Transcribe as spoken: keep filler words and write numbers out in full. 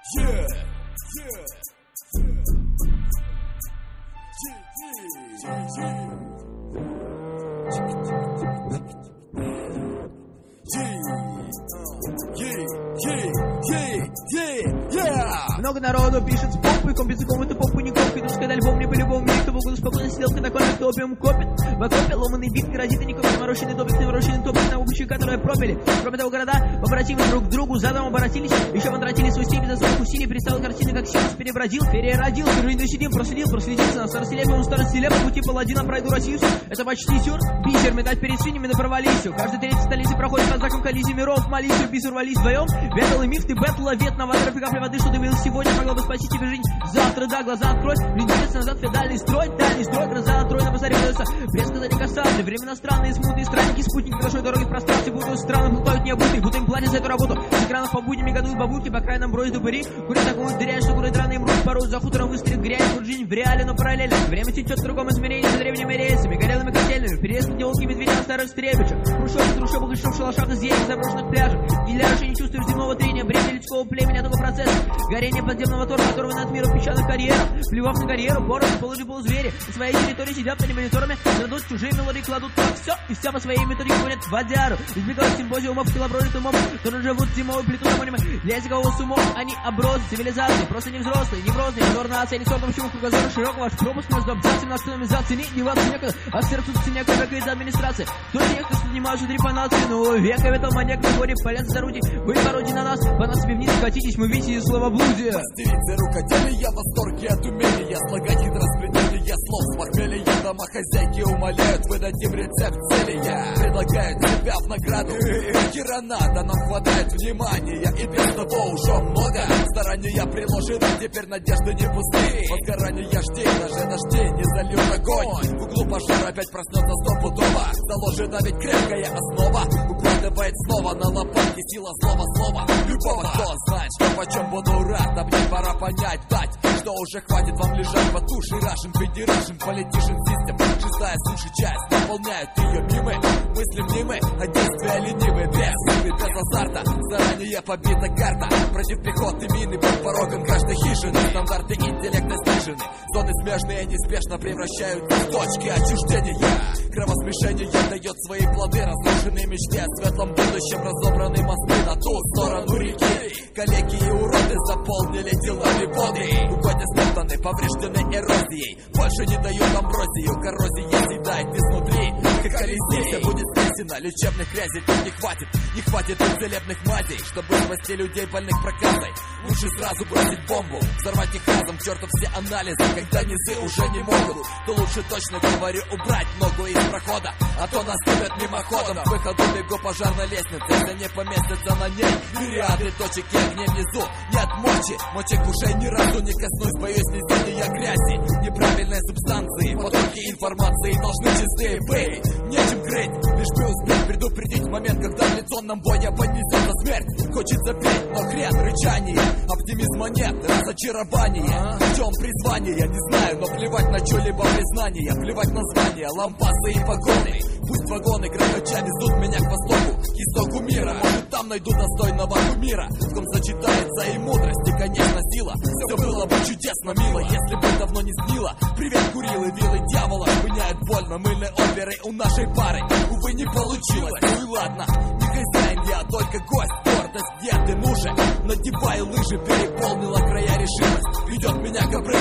Yeah, yeah, Много народу пишет с попы, комплексы комнаты попы не копит. Уж когда альбом не по-любому миг, кто в углу спокойно сидел, когда кормит, кто опиум копит. В окопе ломанный бит, грозит и не копит. Морощенный топит, наворощенный топит на обучи, которые пропили. Кроме того, города побратимы друг к другу задом обратились. Еще потратили свой стиль за своих усилий. Представил картины, как силус перебродил, переродил. Впервые досидим, проследил, проследился. На старостеле, старостеле, по пути паладина пройду Россию. Это почти сюр, бисер, медаль перед свиньями, да провались. Каждый третий в столице проходит под знаком коллизии миров. Молись, бисер, рвались вдвоем. Ветл и миф, ты бэтл, вет, новаторов и капли воды, что ты видел сегодня, могло бы спасти тебе жизнь. Завтра, да, глаза открой, линзица назад, феодальный строй, дальний строй, гроза на трой, на базаре выдается. Предсказать не касаться, времена странные, смутные, странники, спутники, большой дороги в пространстве, будут странно, плутают необутые, будто им платят за эту работу. С экранов по будням негодуют бабульки, по краям бродят упыри, курят такую дырявь, что куры драные мрут, порой за хутором выстрелит грязь, вот жизнь в реале, но параллельно. Время течет в другом измерении, за древними рейсами, горелыми котельными, переезд телки, медведя, старых стрельбичек, хрущевок, трущобок, еще в шалашах из ельник, заброшенных пляжей. Для решения не чувствуешь земного трения, бремя людского племени, этого процесса, горение подземного тора, оторвано от мира песчаных карьеров, плевав на карьеру, порох, полужи полузвери, на своей территории сидят перед мониторами, крадут чужие мелодии, кладут так все, и вся по своей методике гонят в водяру, избегают симпозиумов, колобродит умом, тоже живут зимой, плиту домонимы, для языкового с умом, они оброс цивилизации, просто не взрослые, не взрослые, не нация, не сортом всего кругозора широкого, ваш пропуск между абзацами на автономизации, не деваться некогда, а в сердце синяк, как из администрации, кто из них, кто занимается трепанацией, но века в этом маньяк, на горе, полез за руди, вы пародии на нас, по нас себе вниз катитесь, мы видите словоблудие. Мастерицы рукоделия, в восторге от умения, слагать хитроспределия слов с похмелья, домохозяйки умоляют, выдать им рецепт зелья, предлагают себя в награду, хера надо, нам хватает внимания, и без того уже много, старания приложены, теперь надежды не пустые, возгорания жди, даже дожди не зальют огонь, в углу пожар опять проснется стопудово, заложена ведь крепкая основа, укладывает снова на лопатки сила слова слова, любого, кто знает, что почем буду рад, а мне пора понять, дать, что уже хватит вам лежать под тушей, Russian, Federation, Politician System, шестая суши часть, наполняют ее мимы, мысли мнимы, а действия ленивы, без игры, без азарта, заранее побита карта, против пехоты мины, под порогом каждой хижины, стандарты интеллекта снижены, зоны смежные неспешно превращаются в точки отчуждения, кровосмешение дает свои плоды, разрушенные мечты о светлом будущем, разобранные мосты на ту сторону реки, калеки и уроды заполнили телами воды, угодья стоптаны, повреждены эрозией, больше не дают амброзию, коррозия съедает изнутри, как колесница будет снесена, лечебных грязей тут не хватит, не хватит и целебных мазей, чтобы спасти людей больных проказой, лучше сразу бросить бомбу, взорвать их разом, к черту все анализы, когда низы уже не могут, то лучше точно говорю убрать ногу из прохода, а то наступят мимоходом, к выходу бегу пожарной лестницы, если не поместятся на ней мириады точек и огней внизу, нет мочи, мочек ушей ни разу не коснусь, боюсь несения грязи, неправильной субстанции, потоки информации должны чистые быть, нечем крыть, лишь бы успеть предупредить в момент, когда в лицо нам боя понесется смерть, хочется петь, но хрен, рычание, оптимизма нет, разочарование, в чем призвание, не знаю, но плевать на что-либо признание, плевать на звания, лампасы и погоны, пусть вагоны грохоча везут меня к востоку, к истоку мира, может там найду достойного кумира, в ком сочетается и мудрость, и, конечно, сила, все было бы чудесно, мило, если бы давно не снило, привет, курилы, вилы дьявола, меняют больно мыльной оперы у нашей пары, увы, не получилось, ну и ладно, не хозяин я, только гость, гордость, где ты, ну же, надеваю лыжи, переполнила края решимость, ведет меня к обрыву